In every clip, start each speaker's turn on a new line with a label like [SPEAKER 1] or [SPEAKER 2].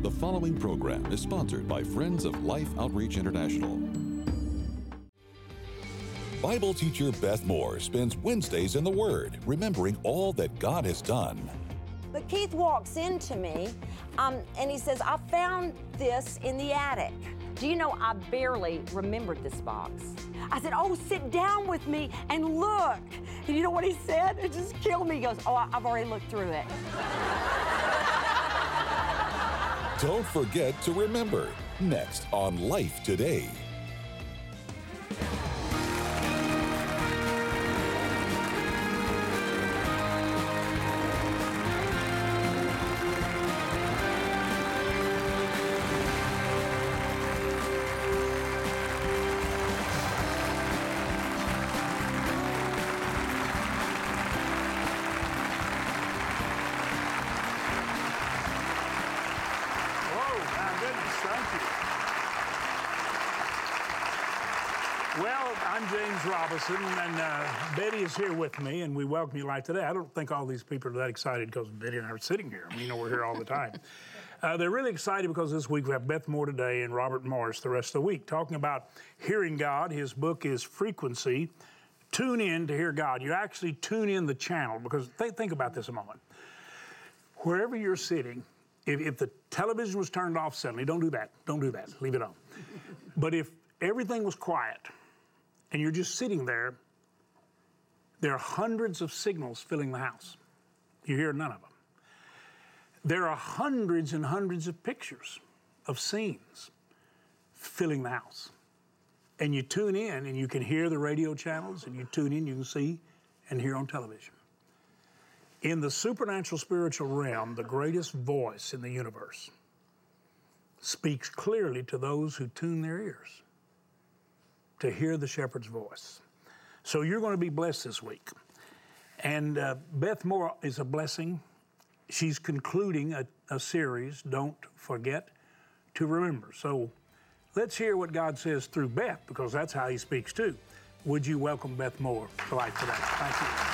[SPEAKER 1] The following program is sponsored by Friends of Life Outreach International. Bible teacher Beth Moore spends Wednesdays in the Word, remembering all that God has done.
[SPEAKER 2] But Keith walks into me and he says, I found this in the attic. Do you know, I barely remembered this box. I said, oh, sit down with me and look. And you know what he said? It just killed me. He goes, oh, I've already looked through it.
[SPEAKER 1] Don't forget to remember, next on Life Today.
[SPEAKER 3] I'm James Robinson, and Betty is here with me, and we welcome you Live Today. I don't think all these people are that excited because Betty and I are sitting here. I mean, we're here all the time. They're really excited because this week we have Beth Moore today and Robert Morris the rest of the week, talking about hearing God. His book is Frequency. Tune in to hear God. You actually tune in the channel, because think about this a moment. Wherever you're sitting, if the television was turned off suddenly, don't do that. Don't do that. Leave it on. But if everything was quiet, and you're just sitting there, there are hundreds of signals filling the house. You hear none of them. There are hundreds and hundreds of pictures of scenes filling the house. And you tune in and you can hear the radio channels, and you tune in, you can see and hear on television. In the supernatural spiritual realm, the greatest voice in the universe speaks clearly to those who tune their ears to hear the shepherd's voice. So you're going to be blessed this week. And Beth Moore is a blessing. She's concluding a series, Don't Forget to Remember. So let's hear what God says through Beth, because that's how he speaks too. Would you welcome Beth Moore to Life Today? Thank you.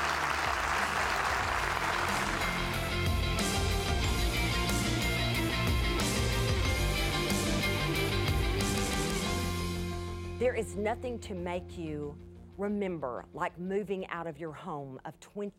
[SPEAKER 2] There is nothing to make you remember like moving out of your home of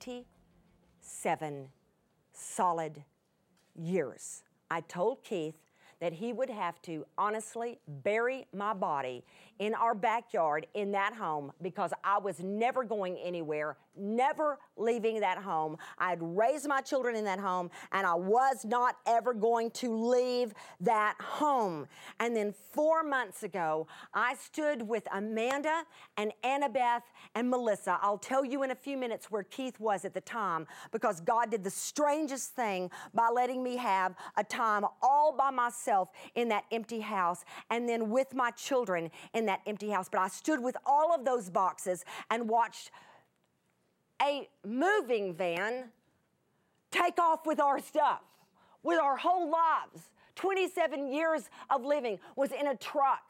[SPEAKER 2] 27 solid years. I told Keith that he would have to honestly bury my body in our backyard in that home, because I was never going anywhere, never leaving that home. I had raised my children in that home, and I was not ever going to leave that home. And then 4 months ago, I stood with Amanda and Annabeth and Melissa. I'll tell you in a few minutes where Keith was at the time, because God did the strangest thing by letting me have a time all by myself in that empty house, and then with my children in that empty house. But I stood with all of those boxes and watched a moving van take off with our stuff, with our whole lives. 27 years of living was in a truck.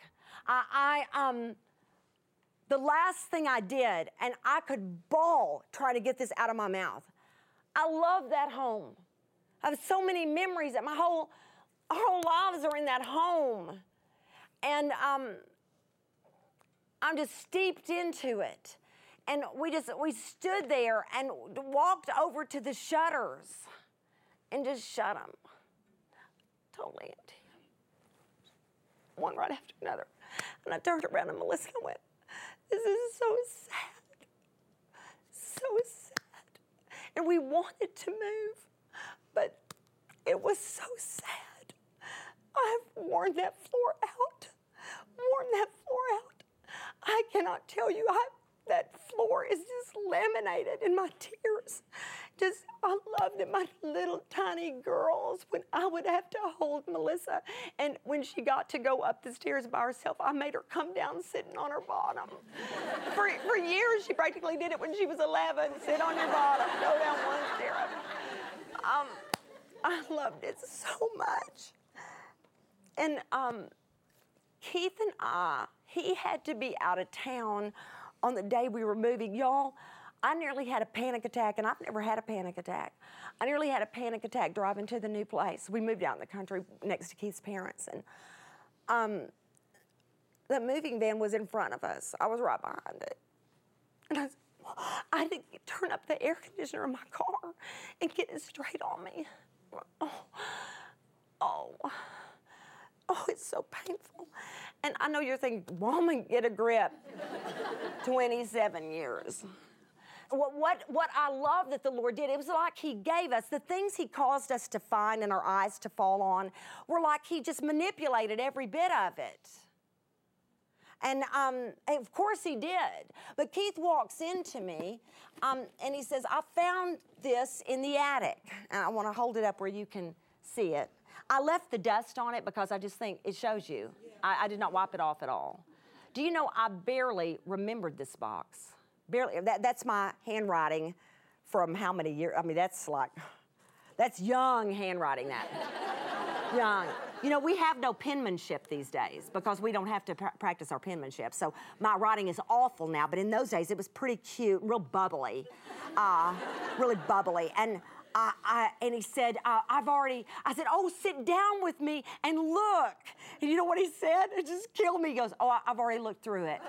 [SPEAKER 2] The last thing I did, and I could bawl trying to get this out of my mouth. I love that home. I have so many memories that our whole lives are in that home. And I'm just steeped into it. And we stood there and walked over to the shutters and just shut them. Totally empty. One right after another. And I turned around and Melissa went, this is so sad. So sad. And we wanted to move, but it was so sad. I've worn that floor out. I cannot tell you, that floor is just laminated in my tears. I loved it. My little tiny girls, when I would have to hold Melissa, and when she got to go up the stairs by herself, I made her come down sitting on her bottom. For years, she practically did it when she was 11. Sit on your bottom, go down one stair. I loved it so much. And Keith and he had to be out of town on the day we were moving. Y'all, I nearly had a panic attack, and I've never had a panic attack. I nearly had a panic attack driving to the new place. We moved out in the country next to Keith's parents, and the moving van was in front of us. I was right behind it. And I had to turn up the air conditioner in my car and get it straight on me. Oh, it's so painful. And I know you're thinking, woman, get a grip. 27 years. What I love that the Lord did, it was like He gave us the things He caused us to find and our eyes to fall on were like He just manipulated every bit of it. And of course He did. But Keith walks into me and he says, I found this in the attic. And I want to hold it up where you can see it. I left the dust on it because I just think it shows you. Yeah. I did not wipe it off at all. Do you know I barely remembered this box? Barely. That's my handwriting from how many years? I mean, that's young handwriting, that. Young. You know, we have no penmanship these days because we don't have to practice our penmanship. So my writing is awful now, but in those days it was pretty cute, real bubbly, really bubbly. And and he said, I said, oh, sit down with me and look. And you know what he said? It just killed me. He goes, oh, I've already looked through it.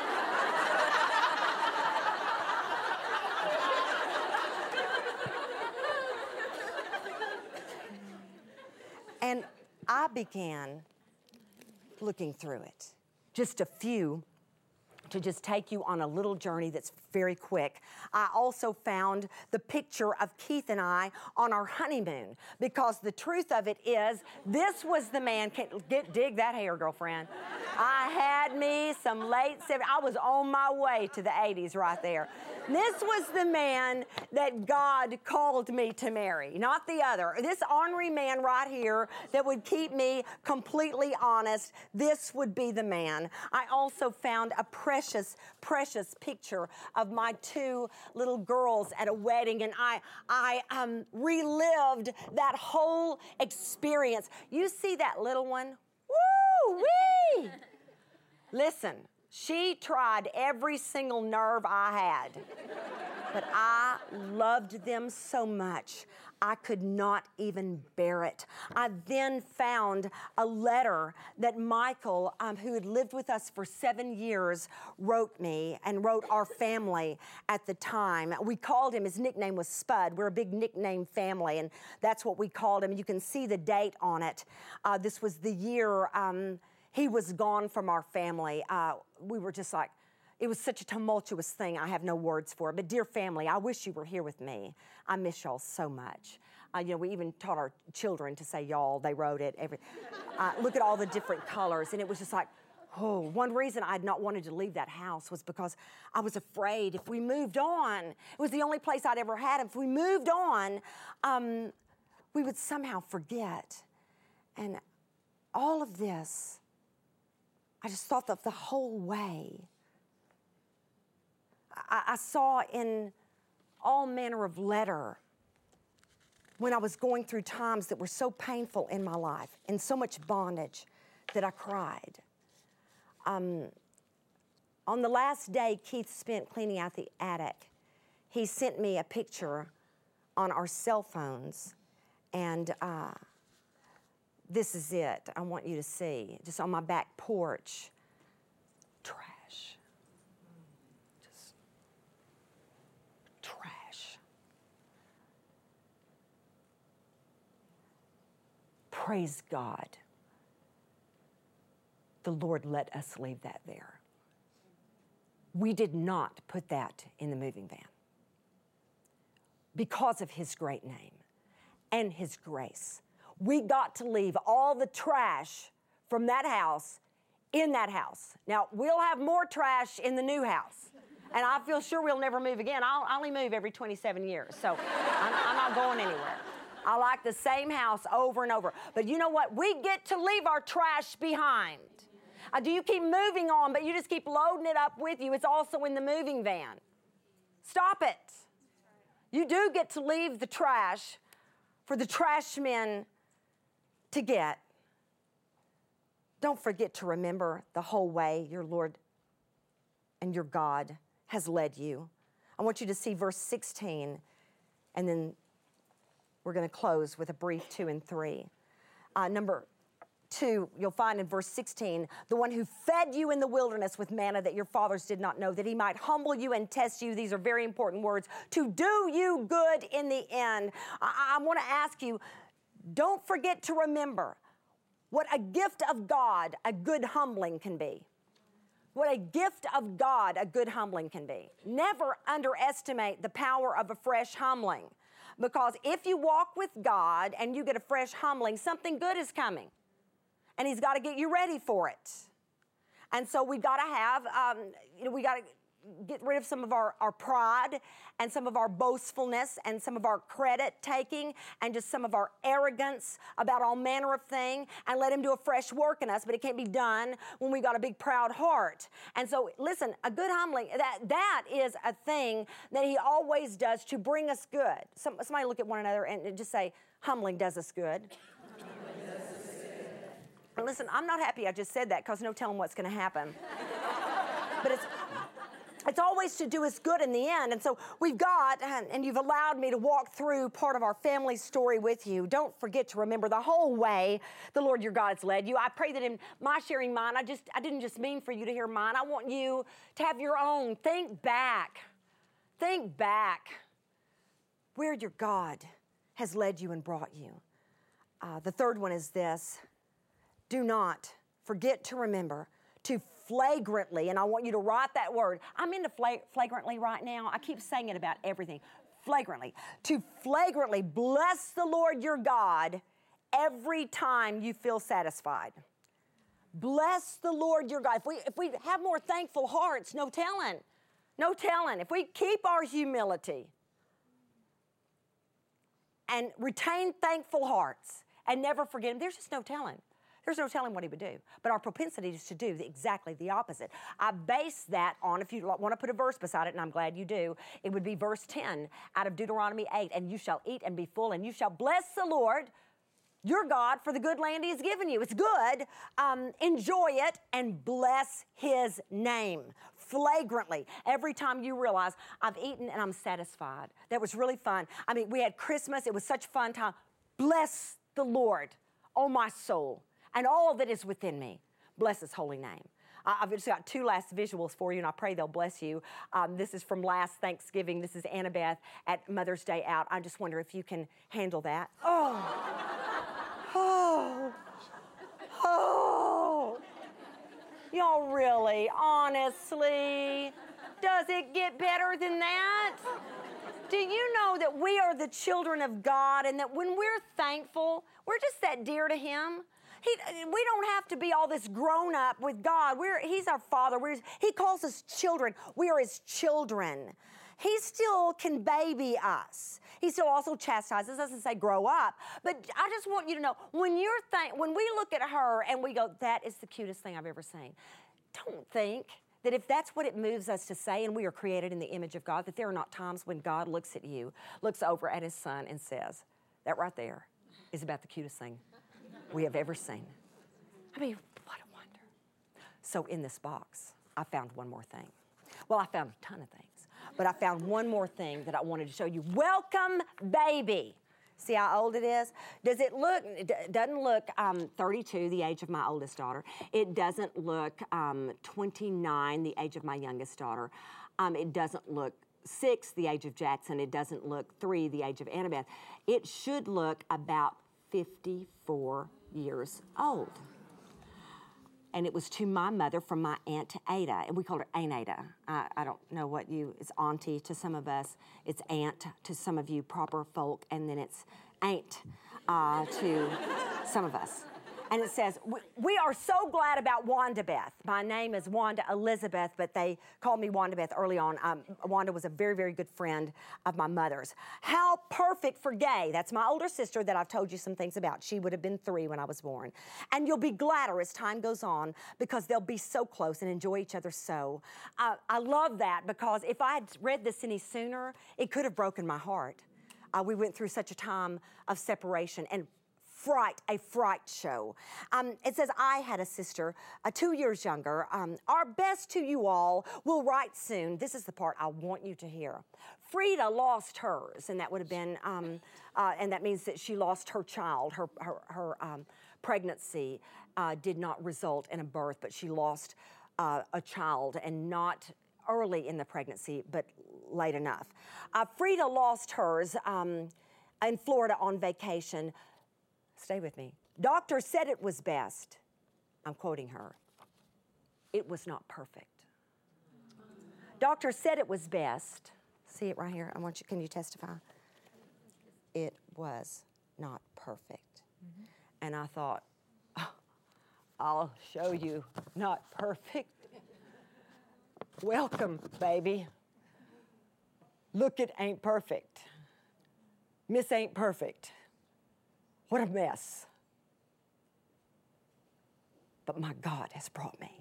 [SPEAKER 2] And I began looking through it. Just a few to just take you on a little journey that's very quick. I also found the picture of Keith and I on our honeymoon because the truth of it is this was the man, dig that hair, girlfriend. I had me some late 70s. I was on my way to the 80s right there. This was the man that God called me to marry, not the other. This ornery man right here that would keep me completely honest, this would be the man. I also found a precious, precious picture of my two little girls at a wedding, and I relived that whole experience. You see that little one? Woo-wee! Listen. She tried every single nerve I had, but I loved them so much, I could not even bear it. I then found a letter that Michael, who had lived with us for 7 years, wrote me and wrote our family at the time. We called him, his nickname was Spud. We're a big nickname family, and that's what we called him. You can see the date on it. This was the year he was gone from our family. We were just like, it was such a tumultuous thing. I have no words for it. But dear family, I wish you were here with me. I miss y'all so much. You know, we even taught our children to say y'all. They wrote it. Look at all the different colors. And it was just like, oh, one reason I'd not wanted to leave that house was because I was afraid if we moved on, it was the only place I'd ever had. If we moved on, we would somehow forget. And all of this, I just thought of the whole way. I saw in all manner of letter when I was going through times that were so painful in my life and so much bondage that I cried. On the last day Keith spent cleaning out the attic, he sent me a picture on our cell phones, and this is it. I want you to see, just on my back porch, trash. Just trash. Praise God. The Lord let us leave that there. We did not put that in the moving van because of His great name and His grace. We got to leave all the trash from that house in that house. Now, we'll have more trash in the new house, and I feel sure we'll never move again. I only move every 27 years, so I'm not going anywhere. I like the same house over and over. But you know what? We get to leave our trash behind. Do you keep moving on, but you just keep loading it up with you? It's also in the moving van. Stop it. You do get to leave the trash for the trash men to get. Don't forget to remember the whole way your Lord and your God has led you. I want you to see verse 16, and then we're going to close with a brief 2 and 3. Number 2, you'll find in verse 16, the one who fed you in the wilderness with manna that your fathers did not know, that he might humble you and test you. These are very important words, to do you good in the end. I want to ask you, don't forget to remember what a gift of God a good humbling can be. What a gift of God a good humbling can be. Never underestimate the power of a fresh humbling, because if you walk with God and you get a fresh humbling, something good is coming. And He's got to get you ready for it. And so we've got to have, we got to get rid of some of our pride and some of our boastfulness and some of our credit taking and just some of our arrogance about all manner of thing, and let Him do a fresh work in us. But it can't be done when we got a big proud heart. And so listen, a good humbling, that is a thing that He always does to bring us good. Somebody look at one another and just say, humbling does us good. And listen, I'm not happy I just said that, because no telling what's going to happen. But it's always to do us good in the end. And so we've got, and you've allowed me to walk through part of our family story with you. Don't forget to remember the whole way the Lord your God's led you. I pray that in my sharing mine, I didn't just mean for you to hear mine. I want you to have your own. Think back where your God has led you and brought you. The third one is this. Do not forget to remember to flagrantly, and I want you to write that word. I'm into flagrantly right now. I keep saying it about everything. Flagrantly. To flagrantly bless the Lord your God every time you feel satisfied. Bless the Lord your God. If we have more thankful hearts, no telling. If we keep our humility and retain thankful hearts and never forget Him, there's just no telling. There's no telling what He would do. But our propensity is to do exactly the opposite. I base that on, if you want to put a verse beside it, and I'm glad you do, it would be verse 10 out of Deuteronomy 8. And you shall eat and be full, and you shall bless the Lord your God for the good land He has given you. It's good. Enjoy it and bless His name flagrantly. Every time you realize, I've eaten and I'm satisfied. That was really fun. I mean, we had Christmas. It was such a fun time. Bless the Lord, oh my soul, and all that is within me. Bless His holy name. I've just got 2 last visuals for you, and I pray they'll bless you. This is from last Thanksgiving. This is Annabeth at Mother's Day Out. I just wonder if you can handle that. Y'all really, honestly, does it get better than that? Do you know that we are the children of God, and that when we're thankful, we're just that dear to Him? We don't have to be all this grown up with God. He's our Father. He calls us children. We are His children. He still can baby us. He still also chastises us and say, grow up. But I just want you to know, when we look at her and we go, that is the cutest thing I've ever seen, don't think that if that's what it moves us to say, and we are created in the image of God, that there are not times when God looks at you, looks over at His Son and says, that right there is about the cutest thing we have ever seen. I mean, what a wonder. So in this box, I found one more thing. Well, I found a ton of things, but I found one more thing that I wanted to show you. Welcome, baby. See how old it is? Does it look, it doesn't look 32, the age of my oldest daughter. It doesn't look 29, the age of my youngest daughter. It doesn't look 6, the age of Jackson. It doesn't look 3, the age of Annabeth. It should look about 54 years old. And it was to my mother from my Aunt Ada, and we called her Aunt Ada. I don't know it's auntie to some of us, it's aunt to some of you proper folk, and then it's aunt to some of us. And it says, we are so glad about Wanda Beth. My name is Wanda Elizabeth, but they called me Wanda Beth early on. Wanda was a very, very good friend of my mother's. How perfect for Gay. That's my older sister that I've told you some things about. She would have been 3 when I was born. And you'll be gladder as time goes on because they'll be so close and enjoy each other so. I love that because if I had read this any sooner, it could have broken my heart. We went through such a time of separation, and fright show. It says, I had a sister 2 years younger. Our best to you all will write soon. This is the part I want you to hear. Frida lost hers, and that would have been, and that means that she lost her child. Her pregnancy did not result in a birth, but she lost a child, and not early in the pregnancy, but late enough. Frida lost hers in Florida on vacation. Stay with me. Doctor said it was best. I'm quoting her. It was not perfect. Doctor said it was best. See it right here? I want you, can you testify? It was not perfect. And I thought, oh, I'll show you not perfect. Welcome, baby. Look, it ain't perfect. Miss ain't perfect. What a mess. But my God has brought me.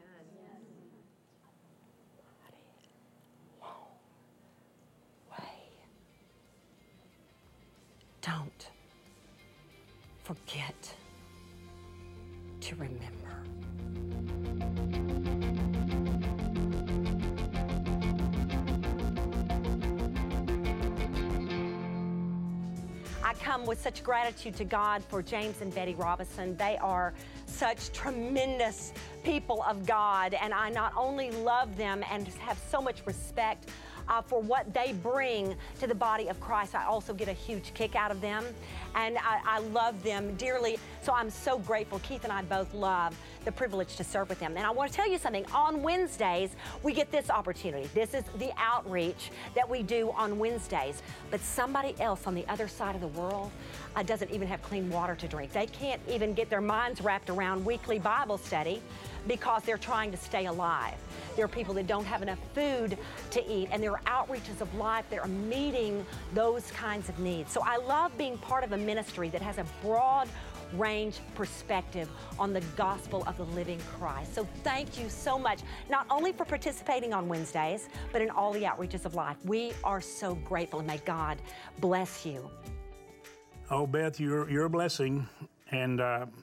[SPEAKER 2] Don't forget to remember. I come with such gratitude to God for James and Betty Robison. They are such tremendous people of God, and I not only love them and have so much respect for what they bring to the body of Christ, I also get a huge kick out of them, and I love them dearly. So I'm so grateful. Keith and I both love the privilege to serve with them. And I want to tell you something. On Wednesdays, we get this opportunity. This is the outreach that we do on Wednesdays. But somebody else on the other side of the world doesn't even have clean water to drink. They can't even get their minds wrapped around weekly Bible study because they're trying to stay alive. There are people that don't have enough food to eat, and there are outreaches of life that are meeting those kinds of needs. So I love being part of a ministry that has a broad range perspective on the gospel of the living Christ. So thank you so much, not only for participating on Wednesdays, but in all the outreaches of life. We are so grateful, and may God bless you.
[SPEAKER 3] Oh, Beth, you're a blessing, and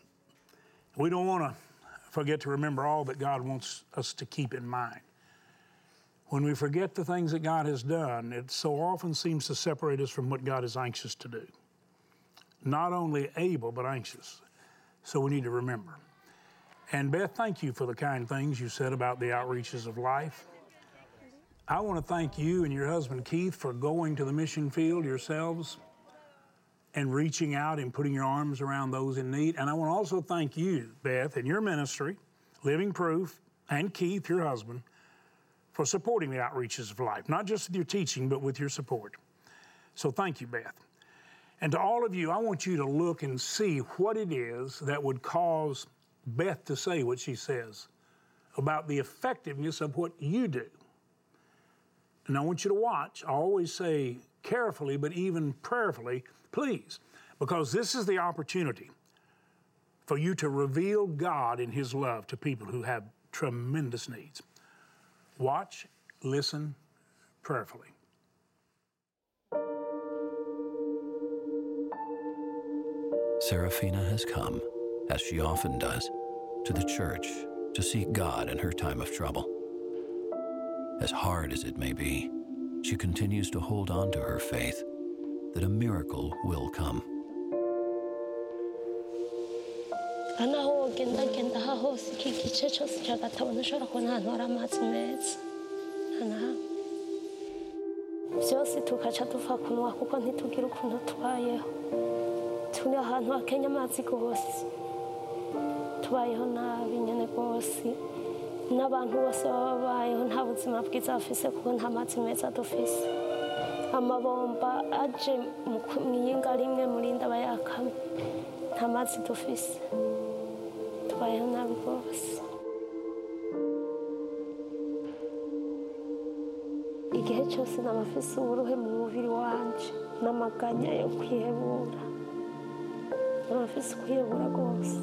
[SPEAKER 3] we don't want to forget to remember all that God wants us to keep in mind. When we forget the things that God has done, it so often seems to separate us from what God is anxious to do. Not only able, but anxious. So we need to remember. And Beth, thank you for the kind things you said about the outreaches of life. I want to thank you and your husband Keith for going to the mission field yourselves and reaching out and putting your arms around those in need. And I want to also thank you, Beth, and your ministry, Living Proof, and Keith, your husband, for supporting the outreaches of life, not just with your teaching, but with your support. So thank you, Beth. And to all of you, I want you to look and see what it is that would cause Beth to say what she says about the effectiveness of what you do. And I want you to watch. I always say carefully, but even prayerfully, please, because this is the opportunity for you to reveal God and His love to people who have tremendous needs. Watch, listen prayerfully.
[SPEAKER 4] Serafina has come, as she often does, to the church to seek God in her time of trouble. As hard as it may be, she continues to hold on to her faith that a miracle will come.
[SPEAKER 5] turi ahantu hakenya amazi rwose tubayeho nabi nyene rwose n'abantu bose babayeho nta buzima bwiza bafise kuko nta mazi meza dufise amabomba aje mwiyinga rimwe murinda bayakamye nta mazi dufise tubayeho nabi rwose igihe cyose n'amafise uburuhe mu mubiri wanje n'amaganya yo kwihebura n'amafise kwihebura rwose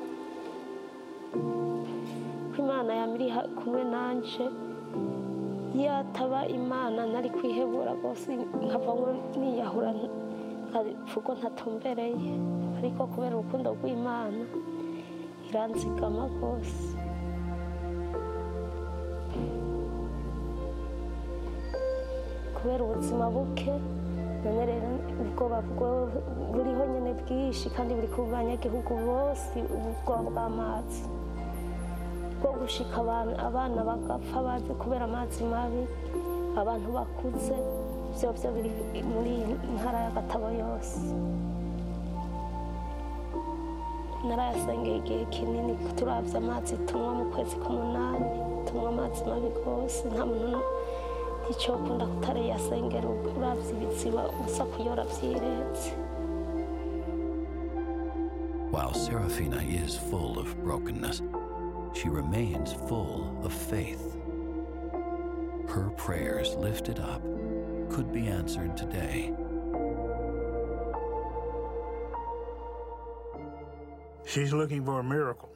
[SPEAKER 5] Imana yamiri kumwe nanje iyo ataba imana nari kwihebura rwose nkavamo niyahura nkavuga ntatumbereye ariko kubera urukundo rw'imana iranzigama rwose. Kubera ubuzima buke none rero ubwoba buriho nyine bwinshi kandi buri ku banyagihugu bose, ubwoba bw'amazi bwo gushika abana bagapfa bazi kubera amazi mabi, abantu bakuze, byo biri muri ntara ya Gatabo yose. Narayasengeye igihe kinini, turavye amazi tunywa mu kwezi k'umunani, tunywa amazi mabi rwose, nta muntu icokunda kutariyasengera, uravye ibiziba usa kuyora vyiretse.
[SPEAKER 4] While Serafina is full of brokenness, she remains full of faith. Her prayers lifted up could be answered today.
[SPEAKER 3] She's looking for a miracle.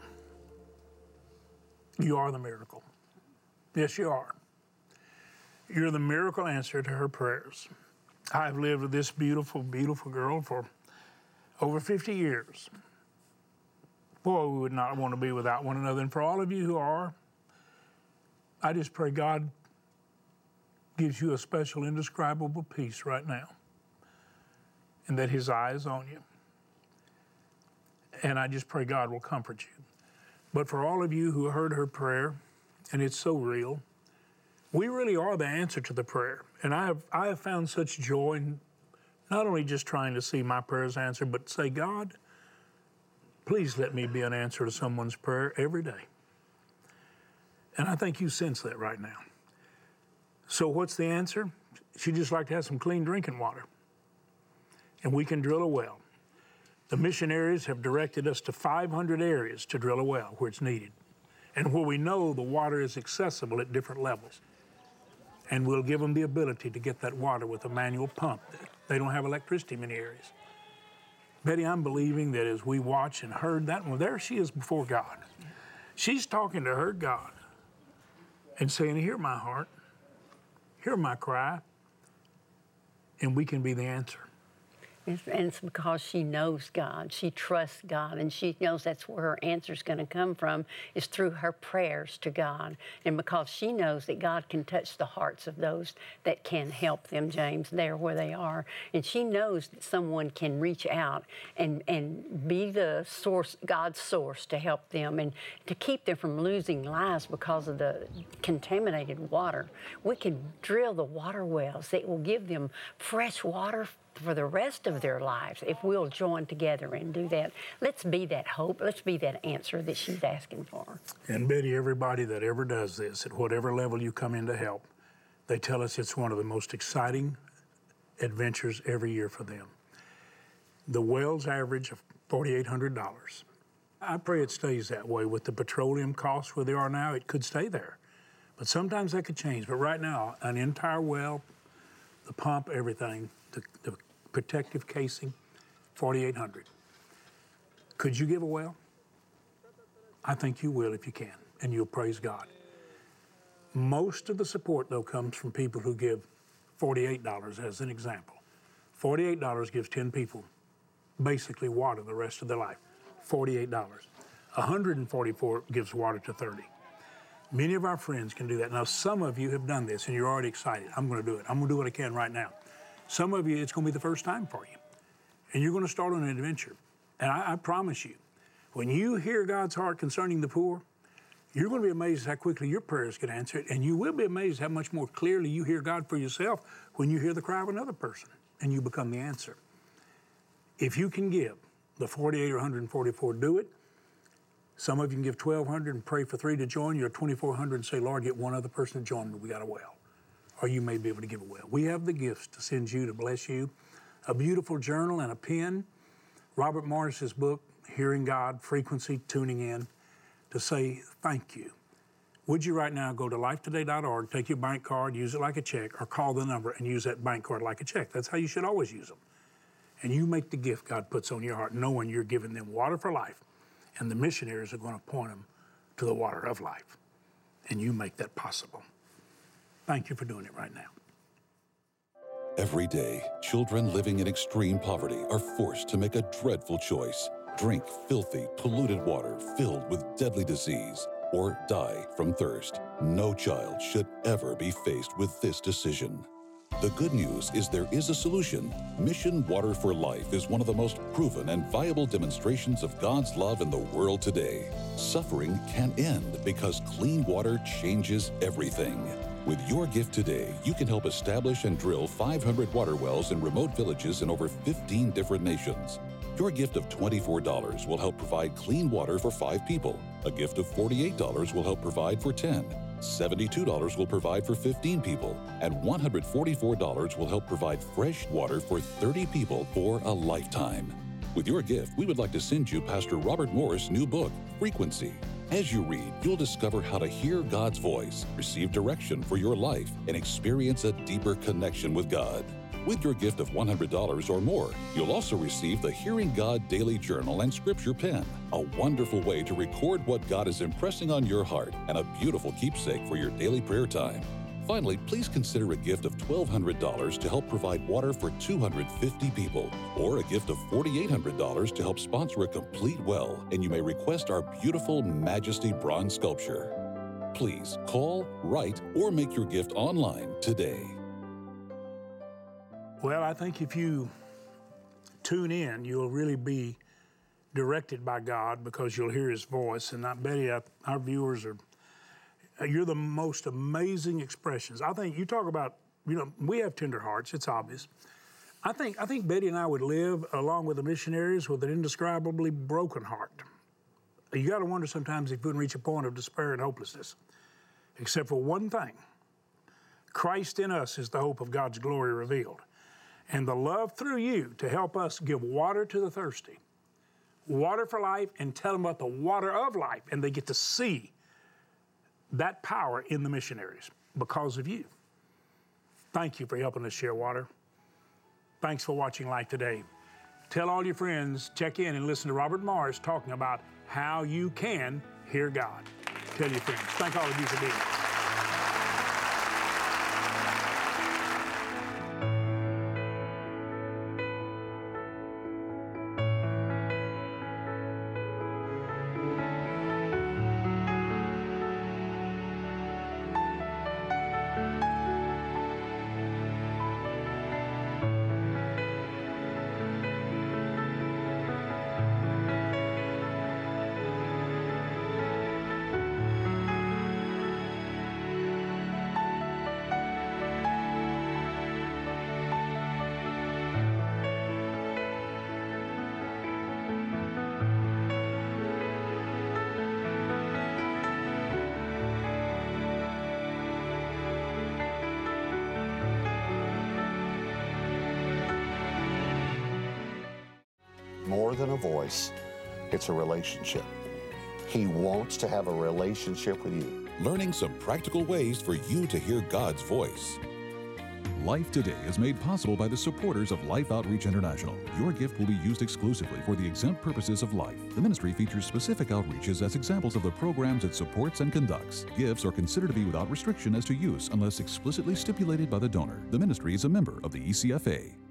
[SPEAKER 3] You are the miracle. Yes, you are. You're the miracle answer to her prayers. I've lived with this beautiful, beautiful girl for over 50 years. Boy, we would not want to be without one another. And for all of you who are, I just pray God gives you a special, indescribable peace right now, and that His eye is on you. And I just pray God will comfort you. But for all of you who heard her prayer, and it's so real, we really are the answer to the prayer. And I have found such joy in not only just trying to see my prayers answered, but say, God, please let me be an answer to someone's prayer every day. And I think you sense that right now. So what's the answer? She'd just like to have some clean drinking water. And we can drill a well. The missionaries have directed us to 500 areas to drill a well where it's needed, and where we know the water is accessible at different levels. And we'll give them the ability to get that water with a manual pump. They don't have electricity in many areas. Betty, I'm believing that as we watch and heard that one, there she is before God. She's talking to her God and saying, hear my heart, hear my cry, and we can be the answer.
[SPEAKER 6] And it's because she knows God. She trusts God, and she knows that's where her answer's going to come from, is through her prayers to God. And because she knows that God can touch the hearts of those that can help them, James, there where they are. And she knows that someone can reach out and be the source, God's source, to help them and to keep them from losing lives because of the contaminated water. We can drill the water wells that will give them fresh water for the rest of their lives if we'll join together and do that. Let's be that hope. Let's be that answer that she's asking for.
[SPEAKER 3] And Betty, everybody that ever does this, at whatever level you come in to help, they tell us it's one of the most exciting adventures every year for them. The wells average of $4,800. I pray it stays that way. With the petroleum costs where they are now, it could stay there. But sometimes that could change. But right now, an entire well, the pump, everything, the protective casing, $4,800. Could you give a well? I think you will if you can, and you'll praise God. Most of the support, though, comes from people who give $48 as an example. $48 gives 10 people basically water the rest of their life. $48. $144 gives water to 30. Many of our friends can do that. Now, some of you have done this, and you're already excited. I'm going to do it. I'm going to do what I can right now. Some of you, it's going to be the first time for you. And you're going to start on an adventure. And I promise you, when you hear God's heart concerning the poor, you're going to be amazed how quickly your prayers get answered. And you will be amazed how much more clearly you hear God for yourself when you hear the cry of another person and you become the answer. If you can give the 48 or 144, do it. Some of you can give 1,200 and pray for 3 to join you, or 2,400 and say, Lord, get one other person to join me. We got a well. Or you may be able to give a well. We have the gifts to send you to bless you. A beautiful journal and a pen. Robert Morris's book, Hearing God, Frequency, Tuning In, to say thank you. Would you right now go to lifetoday.org, take your bank card, use it like a check, or call the number and use that bank card like a check. That's how you should always use them. And you make the gift God puts on your heart, knowing you're giving them water for life. And the missionaries are going to point them to the water of life. And you make that possible. Thank you for doing it right now.
[SPEAKER 1] Every day, children living in extreme poverty are forced to make a dreadful choice: drink filthy, polluted water filled with deadly disease, or die from thirst. No child should ever be faced with this decision. The good news is there is a solution. Mission Water for Life is one of the most proven and viable demonstrations of God's love in the world today. Suffering can end because clean water changes everything. With your gift today, you can help establish and drill 500 water wells in remote villages in over 15 different nations. Your gift of $24 will help provide clean water for 5 people. A gift of $48 will help provide for 10. $72 will provide for 15 people, and $144 will help provide fresh water for 30 people for a lifetime. With your gift, we would like to send you Pastor Robert Morris' new book, Frequency. As you read, you'll discover how to hear God's voice, receive direction for your life, and experience a deeper connection with God. With your gift of $100 or more, you'll also receive the Hearing God Daily Journal and Scripture Pen, a wonderful way to record what God is impressing on your heart and a beautiful keepsake for your daily prayer time. Finally, please consider a gift of $1,200 to help provide water for 250 people, or a gift of $4,800 to help sponsor a complete well, and you may request our beautiful Majesty bronze sculpture. Please call, write, or make your gift online today.
[SPEAKER 3] Well, I think if you tune in, you'll really be directed by God because you'll hear His voice. And I bet you our viewers you're the most amazing expressions. I think you talk about, we have tender hearts, it's obvious. I think Betty and I would live along with the missionaries with an indescribably broken heart. You got to wonder sometimes if we wouldn't reach a point of despair and hopelessness, except for one thing. Christ in us is the hope of God's glory revealed. And the love through you to help us give water to the thirsty, water for life, and tell them about the water of life. And they get to see that power in the missionaries because of you. Thank you for helping us share water. Thanks for watching Life Today. Tell all your friends, check in and listen to Robert Morris talking about how you can hear God. Tell your friends. Thank all of you for being here.
[SPEAKER 7] More than a voice, it's a relationship. He wants to have a relationship with you.
[SPEAKER 1] Learning some practical ways for you to hear God's voice.
[SPEAKER 8] Life Today is made possible by the supporters of Life Outreach International. Your gift will be used exclusively for the exempt purposes of life. The ministry features specific outreaches as examples of the programs it supports and conducts. Gifts are considered to be without restriction as to use unless explicitly stipulated by the donor. The ministry is a member of the ECFA.